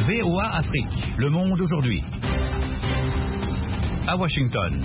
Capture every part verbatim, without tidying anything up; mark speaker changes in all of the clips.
Speaker 1: V O A Afrique, le monde aujourd'hui. À Washington.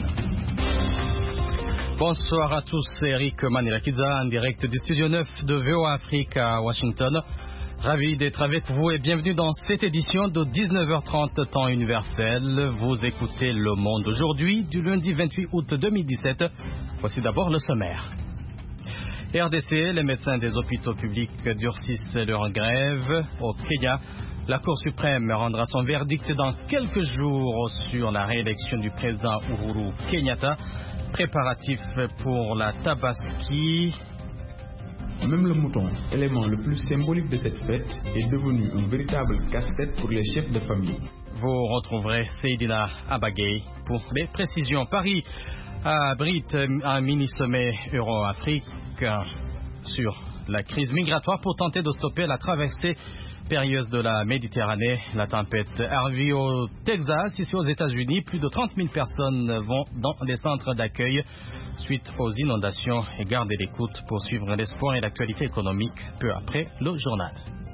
Speaker 2: Bonsoir à tous, c'est Eric Manilakiza en direct du studio neuf de V O A Afrique à Washington. Ravi d'être avec vous et bienvenue dans cette édition de dix-neuf heures trente temps universel. Vous écoutez Le Monde aujourd'hui du lundi vingt-huit août deux mille dix-sept. Voici d'abord le sommaire. R D C, les médecins des hôpitaux publics durcissent leur grève. Au Kenya, la Cour suprême rendra son verdict dans quelques jours sur la réélection du président Uhuru Kenyatta. Préparatifs pour la Tabaski.
Speaker 3: Même le mouton, élément le plus symbolique de cette fête, est devenu un véritable casse-tête pour les chefs de famille.
Speaker 2: Vous retrouverez Seydina Abagay pour les précisions. Paris abrite un mini-sommet Euro-Afrique sur la crise migratoire pour tenter de stopper la traversée périlleuse de la Méditerranée. La tempête Harvey au Texas, ici aux États-Unis, plus de trente mille personnes vont dans les centres d'accueil suite aux inondations. Et gardez l'écoute pour suivre les sports et l'actualité économique peu après le journal.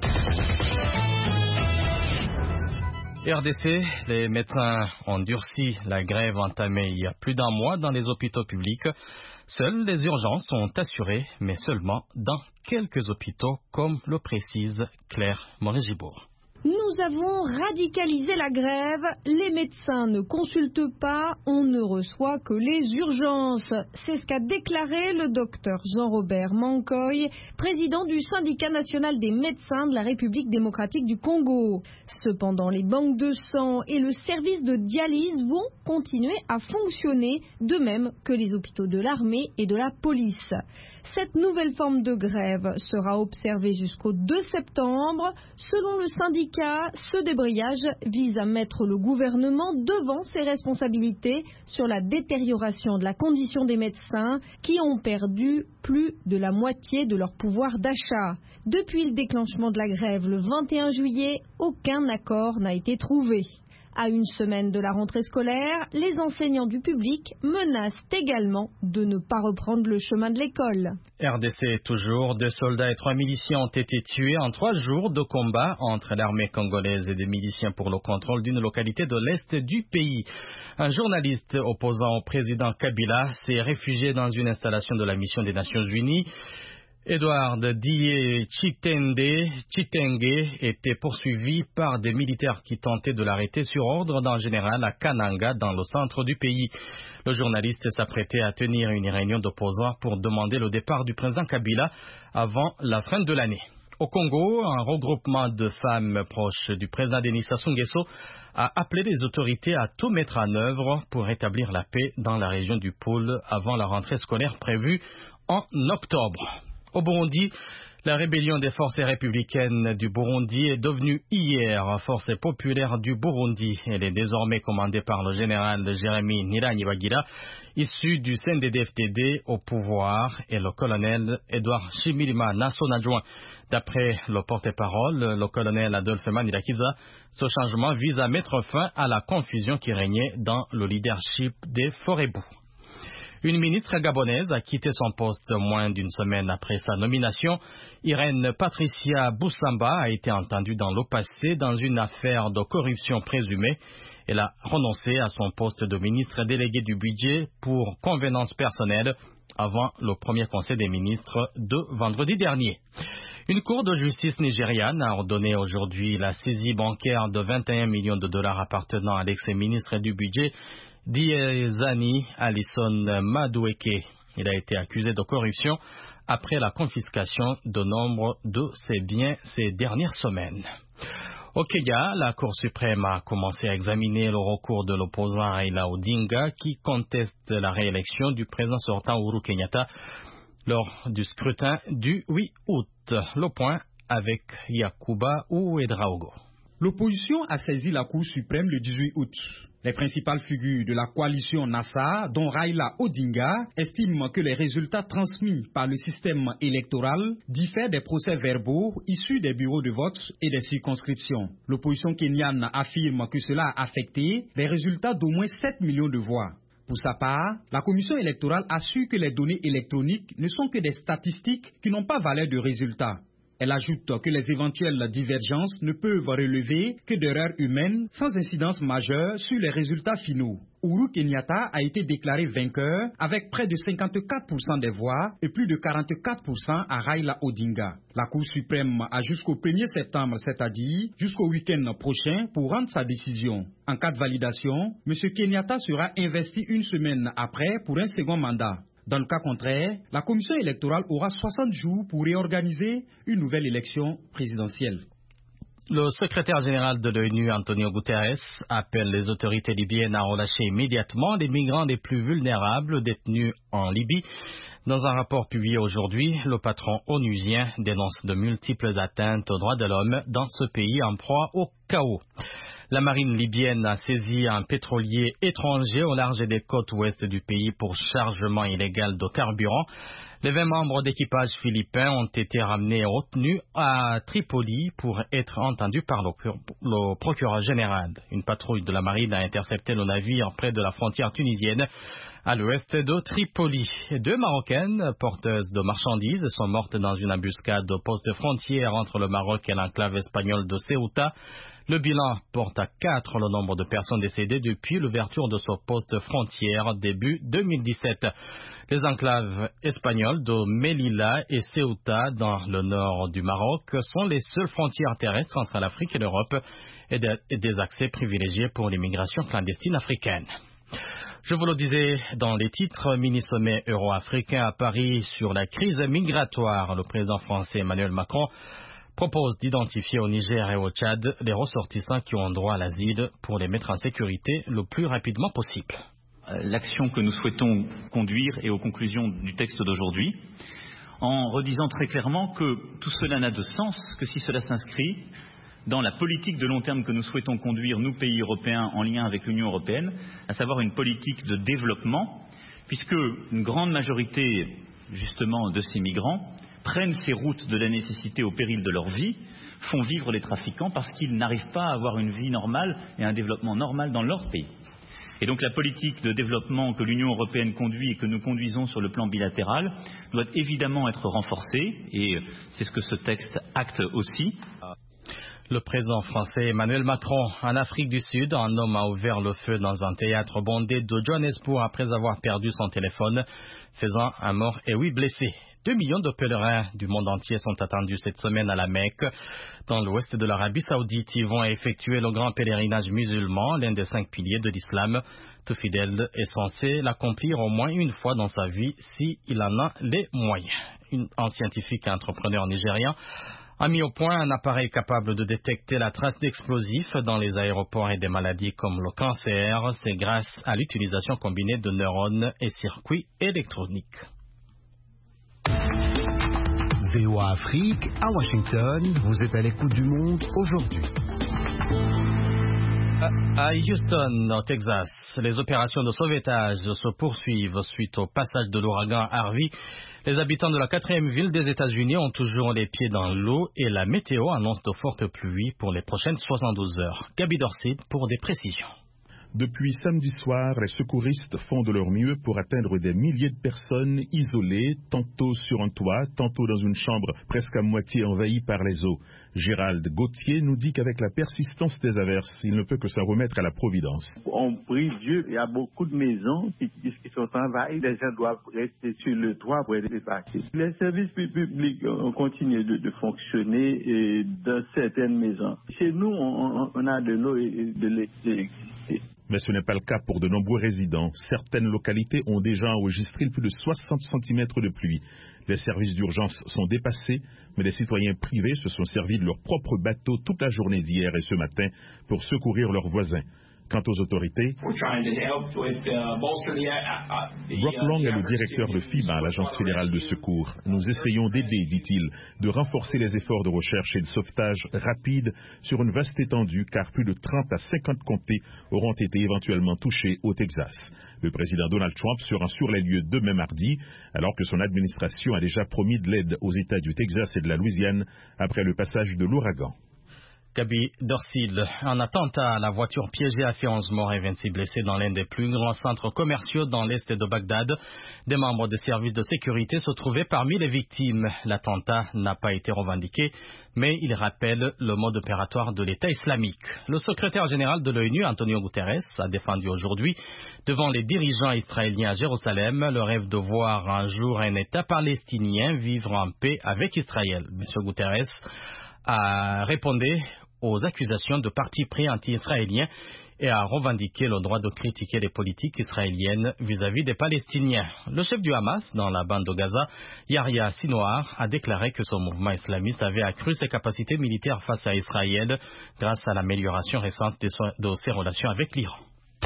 Speaker 2: R D C, les médecins ont durci la grève entamée il y a plus d'un mois dans les hôpitaux publics. Seules les urgences sont assurées, mais seulement dans quelques hôpitaux, comme le précise Claire Morégibourg.
Speaker 4: Nous avons radicalisé la grève, les médecins ne consultent pas, on ne reçoit que les urgences. C'est ce qu'a déclaré le docteur Jean-Robert Mankoy, président du syndicat national des médecins de la République démocratique du Congo. Cependant, les banques de sang et le service de dialyse vont continuer à fonctionner, de même que les hôpitaux de l'armée et de la police. Cette nouvelle forme de grève sera observée jusqu'au deux septembre. Selon le syndicat, ce débrayage vise à mettre le gouvernement devant ses responsabilités sur la détérioration de la condition des médecins qui ont perdu plus de la moitié de leur pouvoir d'achat. Depuis le déclenchement de la grève le vingt et un juillet, aucun accord n'a été trouvé. À une semaine de la rentrée scolaire, les enseignants du public menacent également de ne pas reprendre le chemin de l'école.
Speaker 2: R D C toujours, deux soldats et trois miliciens ont été tués en trois jours de combat entre l'armée congolaise et des miliciens pour le contrôle d'une localité de l'est du pays. Un journaliste opposant au président Kabila s'est réfugié dans une installation de la mission des Nations Unies. Edouard Die Chitende Chitenge était poursuivi par des militaires qui tentaient de l'arrêter sur ordre d'un général à Kananga, dans le centre du pays. Le journaliste s'apprêtait à tenir une réunion d'opposants pour demander le départ du président Kabila avant la fin de l'année. Au Congo, un regroupement de femmes proches du président Denis Sassou Nguesso a appelé les autorités à tout mettre en œuvre pour rétablir la paix dans la région du pôle avant la rentrée scolaire prévue en octobre. Au Burundi, la rébellion des forces républicaines du Burundi est devenue hier force populaire du Burundi. Elle est désormais commandée par le général Jérémy Niragiragira, issu du C N D D F T D au pouvoir, et le colonel Edouard Chimirima, son adjoint. D'après le porte-parole, le colonel Adolphe Manilakiza, ce changement vise à mettre fin à la confusion qui régnait dans le leadership des Forebou. Une ministre gabonaise a quitté son poste moins d'une semaine après sa nomination. Irène Patricia Boussamba a été entendue dans le passé dans une affaire de corruption présumée. Elle a renoncé à son poste de ministre délégué du budget pour convenance personnelle avant le premier conseil des ministres de vendredi dernier. Une cour de justice nigériane a ordonné aujourd'hui la saisie bancaire de vingt et un millions de dollars appartenant à l'ex-ministre du budget Diezani Alison Madueke. Il a été accusé de corruption après la confiscation de nombre de ses biens ces dernières semaines. Au Kenya, la Cour suprême a commencé à examiner le recours de l'opposant Raila Odinga qui conteste la réélection du président sortant Uhuru Kenyatta lors du scrutin du huit août. Le point avec Yakuba Ouedraogo.
Speaker 5: L'opposition a saisi la Cour suprême le dix-huit août. Les principales figures de la coalition Nassa, dont Raila Odinga, estiment que les résultats transmis par le système électoral diffèrent des procès-verbaux issus des bureaux de vote et des circonscriptions. L'opposition kenyane affirme que cela a affecté les résultats d'au moins sept millions de voix. Pour sa part, la commission électorale assure que les données électroniques ne sont que des statistiques qui n'ont pas valeur de résultat. Elle ajoute que les éventuelles divergences ne peuvent relever que d'erreurs humaines sans incidence majeure sur les résultats finaux. Uhuru Kenyatta a été déclaré vainqueur avec près de cinquante-quatre pour cent des voix et plus de quarante-quatre pour cent à Raila Odinga. La Cour suprême a jusqu'au premier septembre, c'est-à-dire jusqu'au week-end prochain, pour rendre sa décision. En cas de validation, M. Kenyatta sera investi une semaine après pour un second mandat. Dans le cas contraire, la commission électorale aura soixante jours pour réorganiser une nouvelle élection présidentielle.
Speaker 2: Le secrétaire général de l'ONU, Antonio Guterres, appelle les autorités libyennes à relâcher immédiatement les migrants les plus vulnérables détenus en Libye. Dans un rapport publié aujourd'hui, le patron onusien dénonce de multiples atteintes aux droits de l'homme dans ce pays en proie au chaos. La marine libyenne a saisi un pétrolier étranger au large des côtes ouest du pays pour chargement illégal de carburant. Les vingt membres d'équipage philippins ont été ramenés et retenus à Tripoli pour être entendus par le, le procureur général. Une patrouille de la marine a intercepté le navire près de la frontière tunisienne à l'ouest de Tripoli. Deux Marocaines porteuses de marchandises sont mortes dans une embuscade au poste frontière entre le Maroc et l'enclave espagnole de Ceuta. Le bilan porte à quatre le nombre de personnes décédées depuis l'ouverture de ce poste frontière début deux mille dix-sept. Les enclaves espagnoles de Melilla et Ceuta dans le nord du Maroc sont les seules frontières terrestres entre l'Afrique et l'Europe et des accès privilégiés pour l'immigration clandestine africaine. Je vous le disais dans les titres, mini-sommet euro-africain à Paris sur la crise migratoire. Le président français Emmanuel Macron propose d'identifier au Niger et au Tchad les ressortissants qui ont droit à l'asile pour les mettre en sécurité le plus rapidement possible.
Speaker 6: L'action que nous souhaitons conduire est aux conclusions du texte d'aujourd'hui, en redisant très clairement que tout cela n'a de sens que si cela s'inscrit dans la politique de long terme que nous souhaitons conduire, nous, pays européens, en lien avec l'Union européenne, à savoir une politique de développement, puisque une grande majorité, justement, de ces migrants prennent ces routes de la nécessité au péril de leur vie, font vivre les trafiquants parce qu'ils n'arrivent pas à avoir une vie normale et un développement normal dans leur pays. Et donc la politique de développement que l'Union européenne conduit et que nous conduisons sur le plan bilatéral doit évidemment être renforcée, et c'est ce que ce texte acte aussi.
Speaker 2: Le président français Emmanuel Macron, en Afrique du Sud, un homme a ouvert le feu dans un théâtre bondé de Johannesburg après avoir perdu son téléphone, faisant un mort et huit blessés. Deux millions de pèlerins du monde entier sont attendus cette semaine à la Mecque, dans l'ouest de l'Arabie Saoudite. Ils vont effectuer le grand pèlerinage musulman, l'un des cinq piliers de l'islam. Tout fidèle est censé l'accomplir au moins une fois dans sa vie, s'il en a les moyens. Une, un scientifique et entrepreneur nigérien a mis au point un appareil capable de détecter la trace d'explosifs dans les aéroports et des maladies comme le cancer. C'est grâce à l'utilisation combinée de neurones et circuits électroniques.
Speaker 7: V O A Afrique, à Washington, vous êtes à l'écoute du monde aujourd'hui.
Speaker 2: À Houston, au Texas, les opérations de sauvetage se poursuivent suite au passage de l'ouragan Harvey. Les habitants de la quatrième ville des États-Unis ont toujours les pieds dans l'eau et la météo annonce de fortes pluies pour les prochaines soixante-douze heures. Gaby Dorsid pour des précisions.
Speaker 8: Depuis samedi soir, les secouristes font de leur mieux pour atteindre des milliers de personnes isolées, tantôt sur un toit, tantôt dans une chambre presque à moitié envahie par les eaux. Gérald Gauthier nous dit qu'avec la persistance des averses, il ne peut que s'en remettre à la providence.
Speaker 9: On prie Dieu, il y a beaucoup de maisons qui, qui sont envahies, les gens doivent rester sur le toit pour être évacués. Les services publics ont continué de, de fonctionner et dans certaines maisons. Chez nous, on, on a de l'eau et de l'électricité.
Speaker 8: Mais ce n'est pas le cas pour de nombreux résidents. Certaines localités ont déjà enregistré plus de soixante centimètres de pluie. Les services d'urgence sont dépassés, mais les citoyens privés se sont servis de leurs propres bateaux toute la journée d'hier et ce matin pour secourir leurs voisins. Quant aux autorités, Brock Long est le directeur de FEMA, l'Agence fédérale de secours. Nous essayons d'aider, dit-il, de renforcer les efforts de recherche et de sauvetage rapide sur une vaste étendue, car plus de trente à cinquante comtés auront été éventuellement touchés au Texas. Le président Donald Trump sera sur les lieux demain mardi, alors que son administration a déjà promis de l'aide aux États du Texas et de la Louisiane après le passage de l'ouragan.
Speaker 2: Gaby Dorsil, un attentat à la voiture piégée a fait onze morts et vingt-six blessés dans l'un des plus grands centres commerciaux dans l'est de Bagdad. Des membres des services de sécurité se trouvaient parmi les victimes. L'attentat n'a pas été revendiqué, mais il rappelle le mode opératoire de l'État islamique. Le secrétaire général de l'ONU, Antonio Guterres, a défendu aujourd'hui devant les dirigeants israéliens à Jérusalem le rêve de voir un jour un État palestinien vivre en paix avec Israël. M. Guterres a répondu aux accusations de parti pris anti-israéliens et a revendiqué le droit de critiquer les politiques israéliennes vis-à-vis des Palestiniens. Le chef du Hamas dans la bande de Gaza, Yahya Sinwar, a déclaré que son mouvement islamiste avait accru ses capacités militaires face à Israël grâce à l'amélioration récente de ses relations avec l'Iran.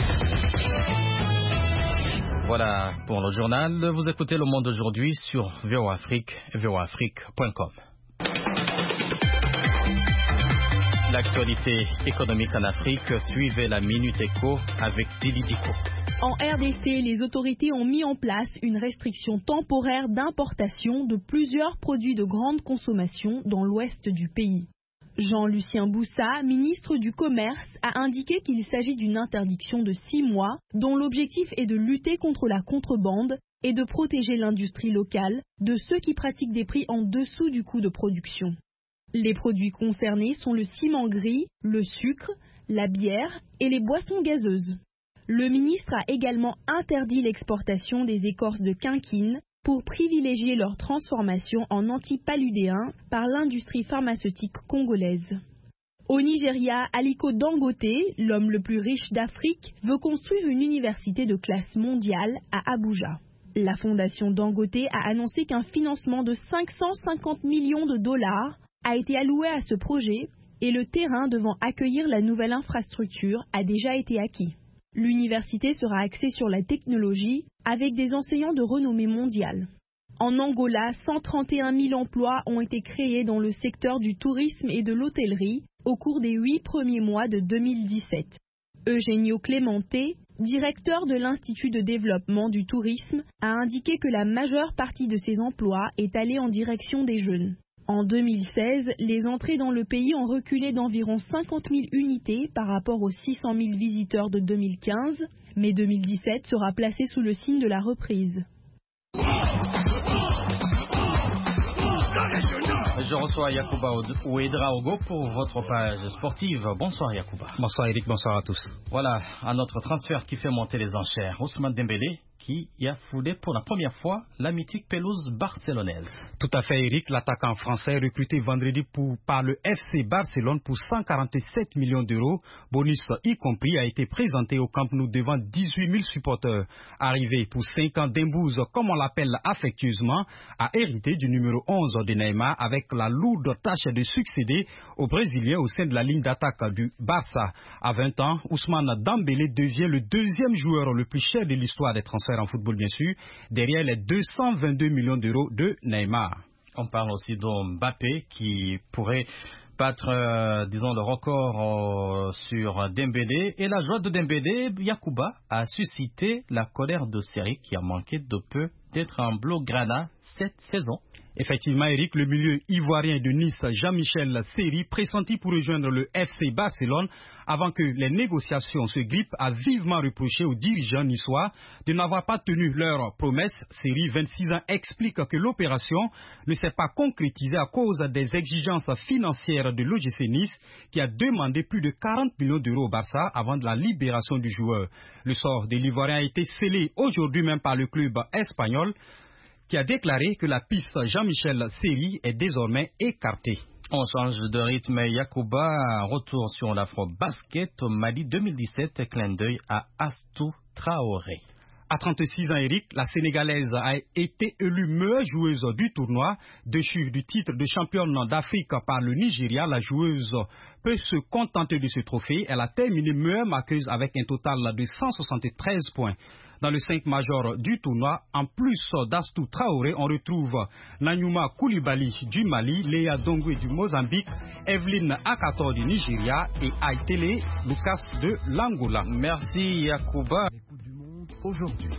Speaker 2: Voilà pour le journal. Vous écoutez Le Monde aujourd'hui sur V O Afrique et V O Afrique point com. L'actualité économique en Afrique, suivez la Minute Éco avec Dili Diko.
Speaker 10: En R D C, les autorités ont mis en place une restriction temporaire d'importation de plusieurs produits de grande consommation dans l'ouest du pays. Jean-Lucien Boussa, ministre du Commerce, a indiqué qu'il s'agit d'une interdiction de six mois dont l'objectif est de lutter contre la contrebande et de protéger l'industrie locale de ceux qui pratiquent des prix en dessous du coût de production. Les produits concernés sont le ciment gris, le sucre, la bière et les boissons gazeuses. Le ministre a également interdit l'exportation des écorces de quinquine pour privilégier leur transformation en antipaludéens par l'industrie pharmaceutique congolaise. Au Nigeria, Aliko Dangote, l'homme le plus riche d'Afrique, veut construire une université de classe mondiale à Abuja. La fondation Dangote a annoncé qu'un financement de cinq cent cinquante millions de dollars a été alloué à ce projet et le terrain devant accueillir la nouvelle infrastructure a déjà été acquis. L'université sera axée sur la technologie avec des enseignants de renommée mondiale. En Angola, cent trente et un mille emplois ont été créés dans le secteur du tourisme et de l'hôtellerie au cours des huit premiers mois de deux mille dix-sept. Eugenio Clemente, directeur de l'Institut de développement du tourisme, a indiqué que la majeure partie de ces emplois est allée en direction des jeunes. En deux mille seize, les entrées dans le pays ont reculé d'environ cinquante mille unités par rapport aux six cent mille visiteurs de deux mille quinze, mais deux mille dix-sept sera placé sous le signe de la reprise.
Speaker 2: Je reçois Yacouba Ouedraogo pour votre page sportive. Bonsoir Yacouba.
Speaker 11: Bonsoir Eric, bonsoir à tous.
Speaker 2: Voilà, un autre transfert qui fait monter les enchères. Ousmane Dembélé qui y a foulé pour la première fois la mythique pelouse barcelonaise.
Speaker 11: Tout à fait Eric, l'attaquant français recruté vendredi pour, par le F C Barcelone pour cent quarante-sept millions d'euros, bonus y compris, a été présenté au Camp Nou devant dix-huit mille supporters. Arrivé pour cinq ans d'embouze, comme on l'appelle affectueusement, a hérité du numéro onze de Neymar avec la lourde tâche de succéder au Brésilien au sein de la ligne d'attaque du Barça. À vingt ans, Ousmane Dembélé devient le deuxième joueur le plus cher de l'histoire des transferts en football bien sûr, derrière les deux cent vingt-deux millions d'euros de Neymar.
Speaker 2: On parle aussi de Mbappé qui pourrait battre, euh, disons, le record euh, sur Dembélé. Et la joie de Dembélé, Yacouba, a suscité la colère de Série qui a manqué de peu d'être en blaugrana cette saison.
Speaker 11: Effectivement, Eric, le milieu ivoirien de Nice, Jean-Michel Seri, pressenti pour rejoindre le F C Barcelone avant que les négociations se grippent, a vivement reproché aux dirigeants niçois de n'avoir pas tenu leur promesse. Seri, vingt-six ans, explique que l'opération ne s'est pas concrétisée à cause des exigences financières de l'O G C Nice qui a demandé plus de quarante millions d'euros au Barça avant de la libération du joueur. Le sort de l'Ivoirien a été scellé aujourd'hui même par le club espagnol qui a déclaré que la piste Jean-Michel Seri est désormais écartée.
Speaker 2: On change de rythme. Yacouba, retour sur l'Afro-Basket au Mali deux mille dix-sept, clin d'œil à Astou Traoré.
Speaker 11: À trente-six ans, Eric, la Sénégalaise a été élue meilleure joueuse du tournoi. Déchue du titre de championne d'Afrique par le Nigeria, la joueuse peut se contenter de ce trophée. Elle a terminé meilleure marqueuse avec un total de cent soixante-treize points. Dans le cinq major du tournoi, en plus d'Astou Traoré, on retrouve Nanyuma Koulibaly du Mali, Léa Dongwe du Mozambique, Evelyne Akator du Nigeria et Aitele Lucas de l'Angola.
Speaker 2: Merci Yacouba.
Speaker 7: L'écoute du monde aujourd'hui.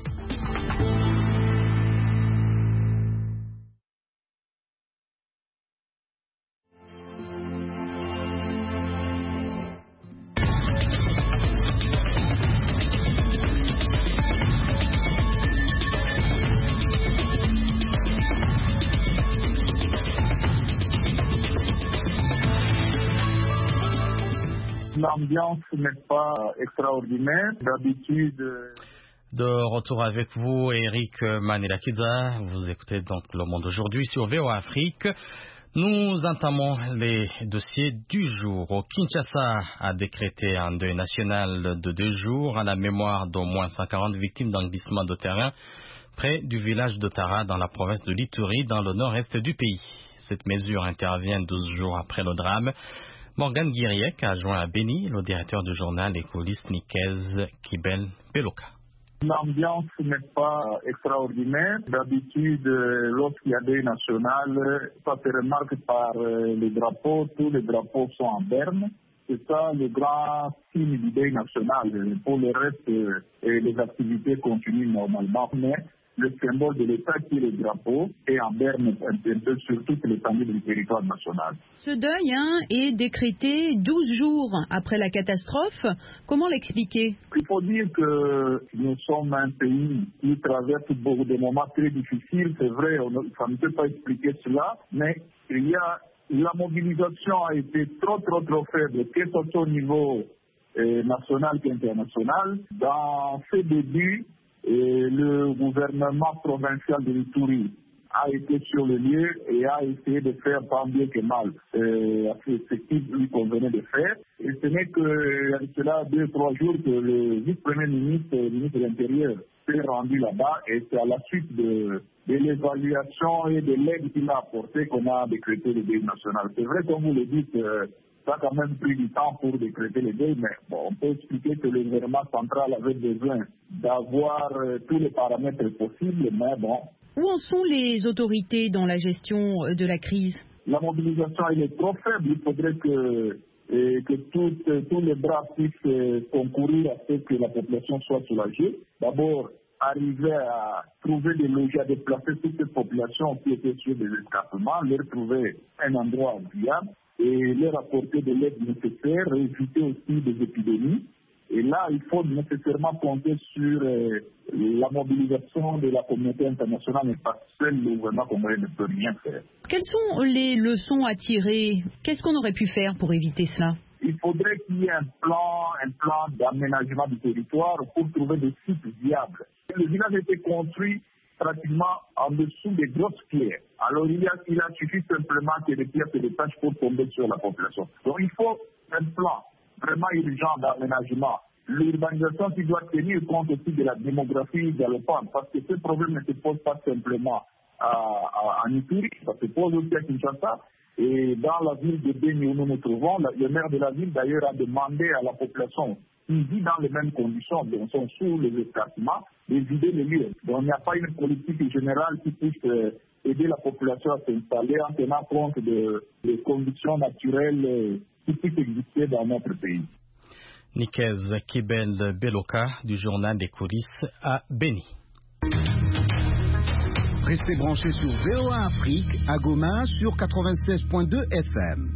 Speaker 12: L'ambiance n'est pas extraordinaire. D'habitude...
Speaker 2: De retour avec vous, Eric Manelakiza. Vous écoutez donc Le Monde aujourd'hui sur V O A Afrique. Nous entamons les dossiers du jour. Au Kinshasa a décrété un deuil national de deux jours à la mémoire d'au moins cent quarante victimes d'un glissement de terrain près du village de Tara dans la province de l'Ituri dans le nord-est du pays. Cette mesure intervient douze jours après le drame. Morgan Guiriec a joint à Béni le directeur du journal Les Coulisses Nikez Kibel Beloka.
Speaker 12: L'ambiance n'est pas extraordinaire. D'habitude, lorsqu'il y a des nationales, ça se remarque par les drapeaux. Tous les drapeaux sont en berne. C'est ça le grand signe du deuil national. Pour le reste, les activités continuent normalement. Mais le symbole de l'État qui est le drapeau est en berne un peu sur toute l'étendue du territoire national.
Speaker 13: Ce deuil hein, est décrété douze jours après la catastrophe. Comment l'expliquer?
Speaker 12: Il faut dire que nous sommes un pays qui traverse beaucoup de moments très difficiles. C'est vrai, on, ça ne peut pas expliquer cela, mais il y a, la mobilisation a été trop, trop, trop faible, que ce soit au niveau euh, national qu'international. Dans ces débuts, et le gouvernement provincial de l'Ituri a été sur le lieu et a essayé de faire tant bien que mal euh, ce qu'il lui convenait de faire. Et ce n'est que cela deux, trois jours que le vice-premier ministre, le ministre de l'Intérieur, s'est rendu là-bas et c'est à la suite de, de l'évaluation et de l'aide qu'il a apportée qu'on a décrété le deuil national. C'est vrai, comme vous le dites, euh, ça a quand même pris du temps pour décréter le deuil, mais bon, on peut expliquer que le gouvernement central avait besoin d'avoir euh, tous les paramètres possibles, mais bon.
Speaker 13: Où en sont les autorités dans la gestion de la crise?
Speaker 12: La mobilisation elle est trop faible. Il faudrait que, euh, que tout, euh, tous les bras puissent euh, concourir à ce que la population soit soulagée. D'abord, arriver à trouver des logis, à déplacer toute cette population qui était sur des escarpements, leur trouver un endroit viable et leur apporter de l'aide nécessaire, éviter aussi des épidémies. Et là, il faut nécessairement compter sur euh, la mobilisation de la communauté internationale, et pas seul le gouvernement congolais ne peut rien faire.
Speaker 13: Quelles sont les leçons à tirer? Qu'est-ce qu'on aurait pu faire pour éviter cela?
Speaker 12: Il faudrait qu'il y ait un plan, un plan d'aménagement du territoire pour trouver des sites viables. Le village a été construit pratiquement en dessous des grosses pierres. Alors il, y a, il a suffi simplement que les pierres se détachent pour tomber sur la population. Donc il faut un plan vraiment urgent d'aménagement. L'urbanisation qui doit tenir compte aussi de la démographie galopante, parce que ce problème ne se pose pas simplement à, à, à Ituri, ça se pose aussi à Kinshasa. Et dans la ville de Béni où nous nous trouvons, le maire de la ville d'ailleurs a demandé à la population qui vit dans les mêmes conditions, donc sont sous les escarpements, de vider les lieux. Donc il n'y a pas une politique générale qui puisse euh, aider la population à s'installer en tenant compte de, des conditions naturelles euh, qui puissent exister dans notre pays.
Speaker 2: Nikez Kibel Beloka du journal des coulisses à Béni.
Speaker 7: Restez branchés sur V O A Afrique à Goma sur quatre-vingt-seize point deux F M.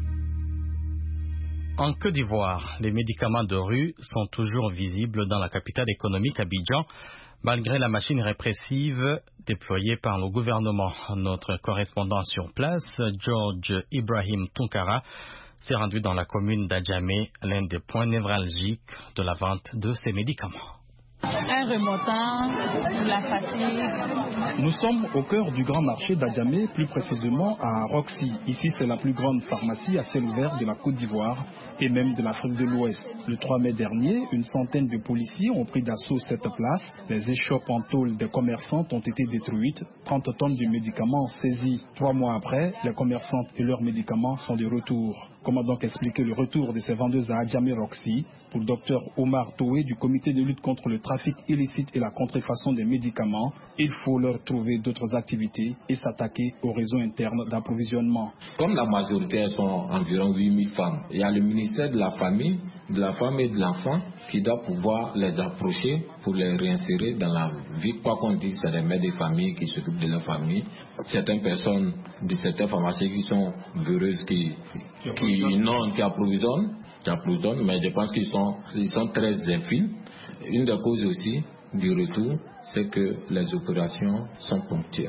Speaker 2: En Côte d'Ivoire, les médicaments de rue sont toujours visibles dans la capitale économique Abidjan, malgré la machine répressive déployée par le gouvernement. Notre correspondant sur place, George Ibrahim Tunkara, s'est rendu dans la commune d'Adjamé, l'un des points névralgiques de la vente de ces médicaments.
Speaker 14: Un remontant, la fatigue.
Speaker 15: Nous sommes au cœur du grand marché d'Adjamé, plus précisément à Roxy. Ici, c'est la plus grande pharmacie à ciel ouvert de la Côte d'Ivoire et même de l'Afrique de l'Ouest. Le trois mai dernier, une centaine de policiers ont pris d'assaut cette place. Les échoppes en tôle des commerçantes ont été détruites. trente tonnes de médicaments saisies. Trois mois après, les commerçantes et leurs médicaments sont de retour. Comment donc expliquer le retour de ces vendeuses à Adjamé Roxy? Pour le docteur Omar Toué du comité de lutte contre le trafic illicite et la contrefaçon des médicaments, il faut leur trouver d'autres activités et s'attaquer aux réseaux internes d'approvisionnement.
Speaker 16: Comme la majorité sont environ huit mille femmes, il y a le ministère de la famille, de la femme et de l'enfant qui doit pouvoir les approcher pour les réinsérer dans la vie. Quoi qu'on dise, c'est des mères de famille qui s'occupent de leur famille. Certaines personnes de certaines pharmacies qui sont véreuses, qui, qui, non, qui approvisionnent, qui approvisionnent, mais je pense qu'ils sont, ils sont très infimes. Une des causes aussi du retour, c'est que les opérations sont ponctuelles.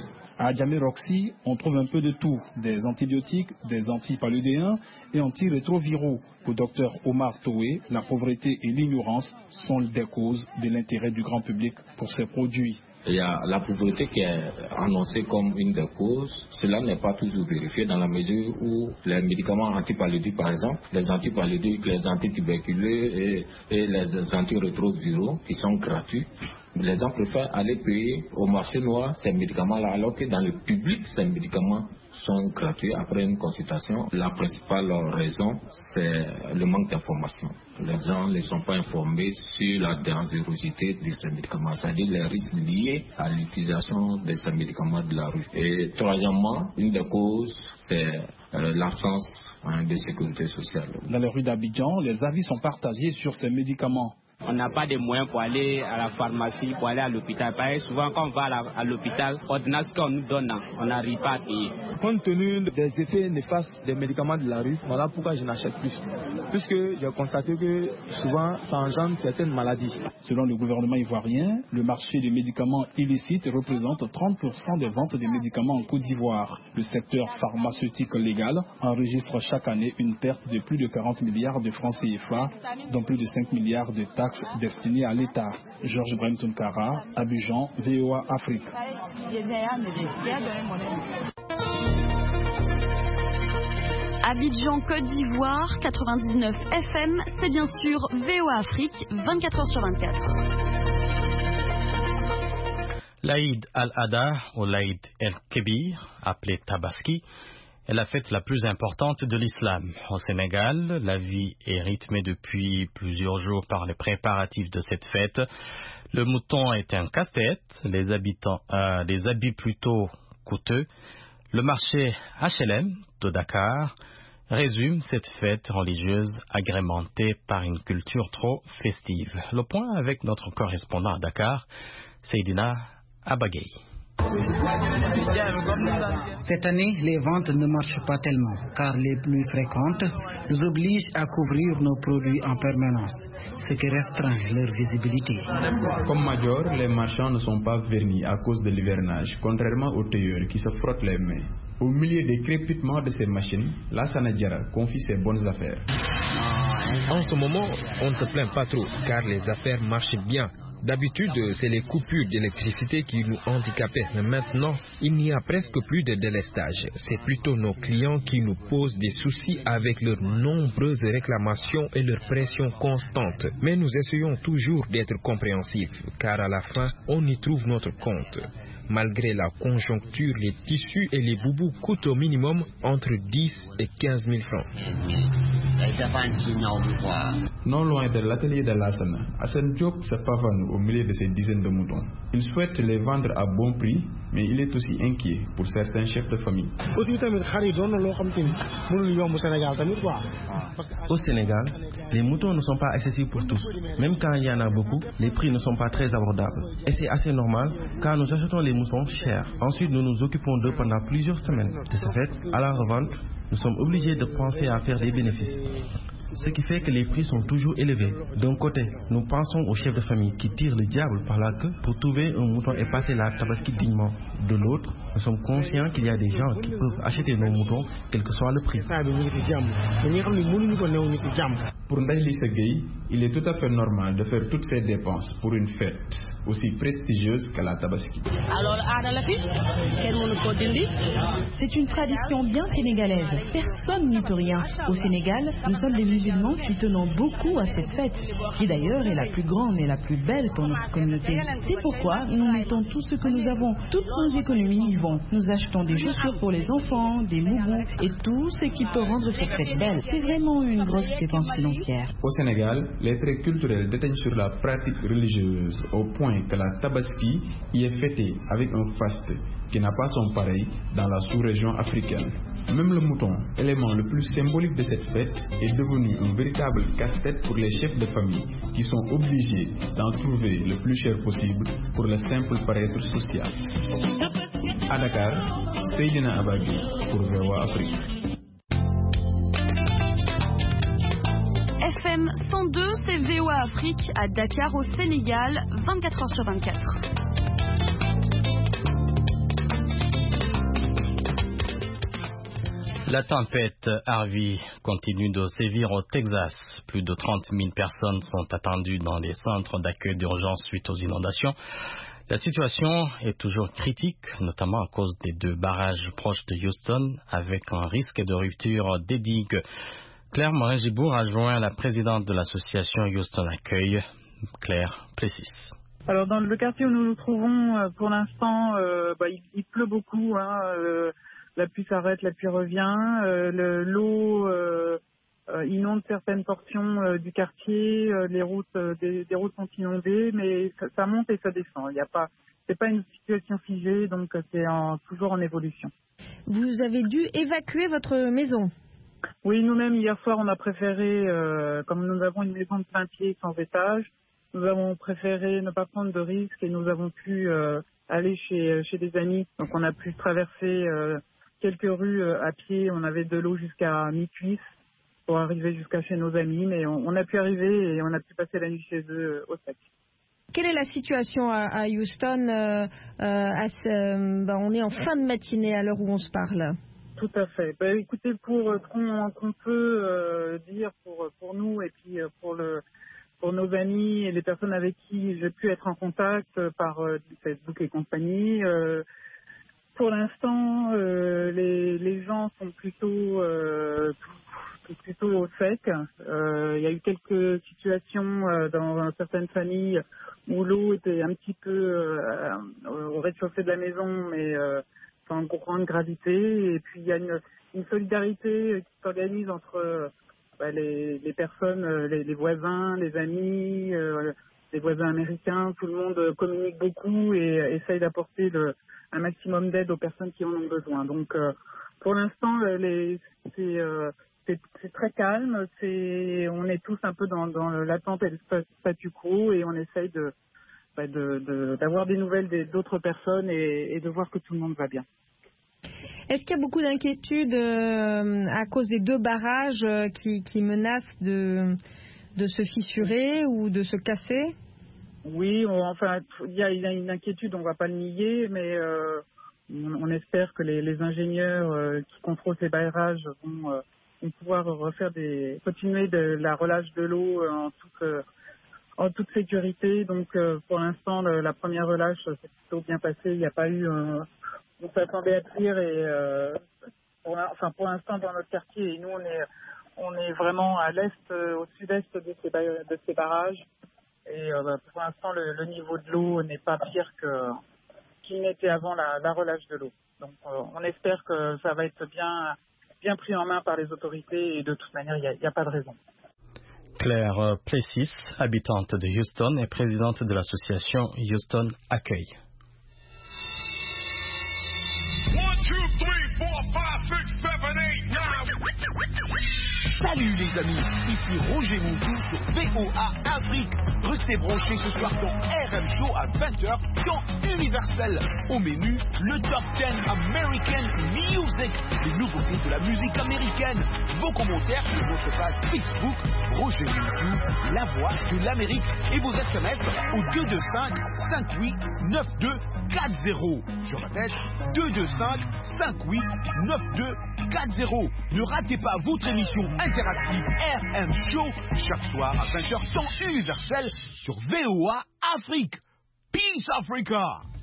Speaker 15: À Adjamé Roxy, on trouve un peu de tout, des antibiotiques, des antipaludéens et antirétroviraux. Pour docteur Omar Toé, la pauvreté et l'ignorance sont des causes de l'intérêt du grand public pour ces produits.
Speaker 16: Il y a la pauvreté qui est annoncée comme une des causes. Cela n'est pas toujours vérifié dans la mesure où les médicaments antipaludiques, par exemple, les antipaludiques, les antituberculeux et, et les antirétroviraux qui sont gratuits, les gens préfèrent aller payer au marché noir ces médicaments-là, alors que dans le public, ces médicaments sont gratuits après une consultation. La principale raison, c'est le manque d'information. Les gens ne sont pas informés sur la dangerosité de ces médicaments, c'est-à-dire les risques liés à l'utilisation de ces médicaments de la rue. Et troisièmement, une des causes, c'est euh, l'absence hein, de sécurité sociale.
Speaker 15: Dans les rues d'Abidjan, les avis sont partagés sur ces médicaments.
Speaker 17: On n'a pas de moyens pour aller à la pharmacie, pour aller à l'hôpital. Pareil, souvent quand on va à, la, à l'hôpital, l'ordonnance qu'on nous donne, on n'arrive pas à payer.
Speaker 18: Compte tenu des effets néfastes des médicaments de la rue, voilà pourquoi je n'achète plus. Puisque j'ai constaté que souvent ça engendre certaines maladies.
Speaker 15: Selon le gouvernement ivoirien, le marché des médicaments illicites représente trente pour cent des ventes des médicaments en Côte d'Ivoire. Le secteur pharmaceutique légal enregistre chaque année une perte de plus de quarante milliards de francs C F A, dont plus de cinq milliards de taxes destinées à l'État. Georges Bremton Kara, Abidjan, V O A Afrique.
Speaker 19: Abidjan, Côte d'Ivoire, quatre-vingt-dix-neuf F M, c'est bien sûr V O A Afrique, vingt-quatre heures sur vingt-quatre.
Speaker 2: L'Aïd al-Adha ou l'Aïd el-Kébir, appelé Tabaski, est la fête la plus importante de l'islam. Au Sénégal, la vie est rythmée depuis plusieurs jours par les préparatifs de cette fête. Le mouton est un casse-tête, les, habitants, euh, les habits plutôt coûteux. Le marché H L M de Dakar résume cette fête religieuse agrémentée par une culture trop festive. Le point avec notre correspondant à Dakar, Seydina Abagay.
Speaker 20: Cette année, les ventes ne marchent pas tellement, car les pluies fréquentes nous obligent à couvrir nos produits en permanence, ce qui restreint leur visibilité.
Speaker 3: Comme Major, les marchands ne sont pas vernis à cause de l'hivernage, contrairement aux tailleurs qui se frottent les mains. Au milieu des crépitements de ces machines, Lassana Diarra confie ses bonnes affaires.
Speaker 21: En ce moment, on ne se plaint pas trop, car les affaires marchent bien. D'habitude, c'est les coupures d'électricité qui nous handicapaient, mais maintenant, il n'y a presque plus de délestage. C'est plutôt nos clients qui nous posent des soucis avec leurs nombreuses réclamations et leur pression constante. Mais nous essayons toujours d'être compréhensifs, car à la fin, on y trouve notre compte. Malgré la conjoncture, les tissus et les boubous coûtent au minimum entre dix et quinze mille francs.
Speaker 3: Non loin de l'atelier de Lassana, Hassan Diop se pavane au milieu de ces dizaines de moutons. Il souhaite les vendre à bon prix, mais il est aussi inquiet pour certains chefs de famille.
Speaker 22: Au Sénégal, les moutons ne sont pas accessibles pour tous. Même quand il y en a beaucoup, les prix ne sont pas très abordables. Et c'est assez normal, car nous achetons les moutons chers. Ensuite, nous nous occupons d'eux pendant plusieurs semaines. De ce fait, à la revente, nous sommes obligés de penser à faire des bénéfices. Ce qui fait que les prix sont toujours élevés. D'un côté, nous pensons aux chefs de famille qui tirent le diable par la queue pour trouver un mouton et passer la tabaski dignement. De l'autre, nous sommes conscients qu'il y a des gens qui peuvent acheter nos moutons, quel que soit le prix.
Speaker 3: Pour Ndaïlissa Gueye, il est tout à fait normal de faire toutes ces dépenses pour une fête aussi prestigieuse que la tabaski.
Speaker 23: C'est une tradition bien sénégalaise. Personne n'y peut rien. Au Sénégal, nous sommes des musulmans qui tenons beaucoup à cette fête, qui d'ailleurs est la plus grande et la plus belle pour notre communauté. C'est pourquoi nous mettons tout ce que nous avons, toutes nos économies y vont. Nous achetons des chaussures pour les enfants, des moubous et tout ce qui peut rendre cette fête belle. C'est vraiment une grosse dépense financière.
Speaker 3: Au Sénégal, les traits culturels déteignent sur la pratique religieuse au point que la tabaski y est fêtée avec un faste qui n'a pas son pareil dans la sous-région africaine. Même le mouton, élément le plus symbolique de cette fête, est devenu un véritable casse-tête pour les chefs de famille qui sont obligés d'en trouver le plus cher possible pour le simple paraître social. À Dakar, Seydina Abagui pour V O A Afrique.
Speaker 19: F M cent deux, c'est V O A Afrique à Dakar au Sénégal, vingt-quatre heures sur vingt-quatre.
Speaker 2: La tempête Harvey continue de sévir au Texas. Plus de trente mille personnes sont attendues dans les centres d'accueil d'urgence suite aux inondations. La situation est toujours critique, notamment à cause des deux barrages proches de Houston, avec un risque de rupture des digues. Claire Morin-Gibour a joint la présidente de l'association Houston Accueil, Claire Plessis.
Speaker 1: Alors dans le quartier où nous nous trouvons, pour l'instant, euh, bah, il, il pleut beaucoup. Hein, euh, la pluie s'arrête, la pluie revient. Euh, le, l'eau euh, euh, inonde certaines portions euh, du quartier. Euh, les routes, euh, des, des routes sont inondées, mais ça, ça monte et ça descend. Il y a pas, c'est pas une situation figée, donc c'est en, toujours en évolution.
Speaker 13: Vous avez dû évacuer votre maison?
Speaker 1: Oui, nous-mêmes hier soir, on a préféré, euh, comme nous avons une maison de plein pied sans étage. Nous avons préféré ne pas prendre de risques et nous avons pu euh, aller chez, chez des amis. Donc on a pu traverser euh, quelques rues euh, à pied. On avait de l'eau jusqu'à mi-cuisse pour arriver jusqu'à chez nos amis. Mais on, on a pu arriver et on a pu passer la nuit chez eux euh, au sec.
Speaker 13: Quelle est la situation à, à Houston euh, euh, à ce, ben, on est en fin de matinée à l'heure où on se parle.
Speaker 1: Tout à fait. Ben, écoutez, pour euh, qu'on, qu'on peut euh, dire pour, pour nous et puis euh, pour le... pour nos amis et les personnes avec qui j'ai pu être en contact par euh, Facebook et compagnie. Euh, pour l'instant, euh, les, les gens sont plutôt, euh, plutôt au sec. Euh, il y a eu quelques situations euh, dans certaines familles où l'eau était un petit peu euh, au rez-de-chaussée de la maison, mais euh, sans grande gravité. Et puis il y a une, une solidarité qui s'organise entre Les, les personnes, les, les voisins, les amis, euh, les voisins américains, tout le monde communique beaucoup et euh, essaye d'apporter le, un maximum d'aide aux personnes qui en ont besoin. Donc, euh, pour l'instant, les, c'est, euh, c'est, c'est très calme. C'est, on est tous un peu dans, dans l'attente et le statu quo et on essaye de, bah, de, de, d'avoir des nouvelles des, d'autres personnes et, et de voir que tout le monde va bien.
Speaker 13: Est-ce qu'il y a beaucoup d'inquiétudes euh, à cause des deux barrages euh, qui, qui menacent de, de se fissurer ou de se casser?
Speaker 1: Oui, on, enfin, il y, y a une inquiétude, on ne va pas le nier, mais euh, on, on espère que les, les ingénieurs euh, qui contrôlent ces barrages vont, euh, vont pouvoir refaire des, continuer de la relâche de l'eau en toute, euh, en toute sécurité. Donc, euh, pour l'instant, le, la première relâche s'est plutôt bien passée. Il n'y a pas eu... Euh, on s'attendait à pire et euh, pour, enfin pour l'instant dans notre quartier et nous on est on est vraiment à l'est, euh, au sud-est de ces, de ces barrages et euh, pour l'instant le, le niveau de l'eau n'est pas pire que qu'il n'était avant la, la relâche de l'eau. Donc euh, on espère que ça va être bien bien pris en main par les autorités et de toute manière il n'y a, a pas de raison.
Speaker 2: Claire Plessis, habitante de Houston et présidente de l'association Houston Accueil.
Speaker 4: Salut les amis, ici Roger Moutou sur V O A Afrique. Restez branchés ce soir dans R M Show à vingt heures dans Universel. Au menu, le Top dix American Music, les nouveautés de la musique américaine. Vos commentaires sur votre page Facebook, Roger Moutou, la voix de l'Amérique. Et vos S M S au deux deux cinq, cinq huit, neuf deux quatre zéro. Je répète, deux deux cinq, cinq huit, neuf deux quatre zéro. Ne ratez pas votre émission interactive R M Show chaque soir à vingt heures temps universel sur V O A Afrique. Peace Africa.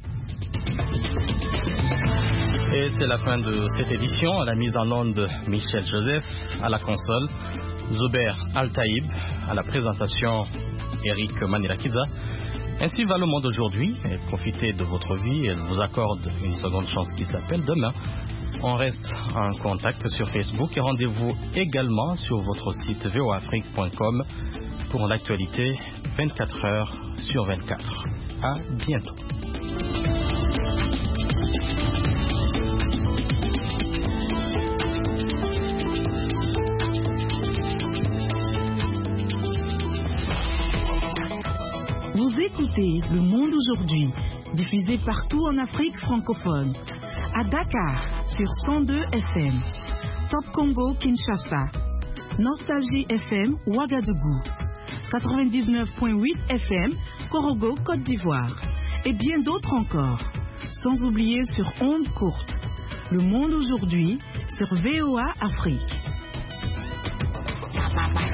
Speaker 2: Et c'est la fin de cette édition. À la mise en onde, Michel Joseph, à la console, Zuber Al-Taïb, à la présentation, Eric Manilakiza. Ainsi va le monde aujourd'hui. Et profitez de votre vie. Elle vous accorde une seconde chance qui s'appelle demain. On reste en contact sur Facebook et rendez-vous également sur votre site v o afrique point com pour l'actualité vingt-quatre heures sur vingt-quatre. À bientôt.
Speaker 5: Vous écoutez Le Monde aujourd'hui, diffusé partout en Afrique francophone. À Dakar, sur cent deux F M. Top Congo, Kinshasa. Nostalgie F M, Ouagadougou. quatre-vingt-dix-neuf virgule huit F M, Korogo, Côte d'Ivoire. Et bien d'autres encore. Sans oublier sur ondes courtes. Le Monde aujourd'hui sur V O A Afrique.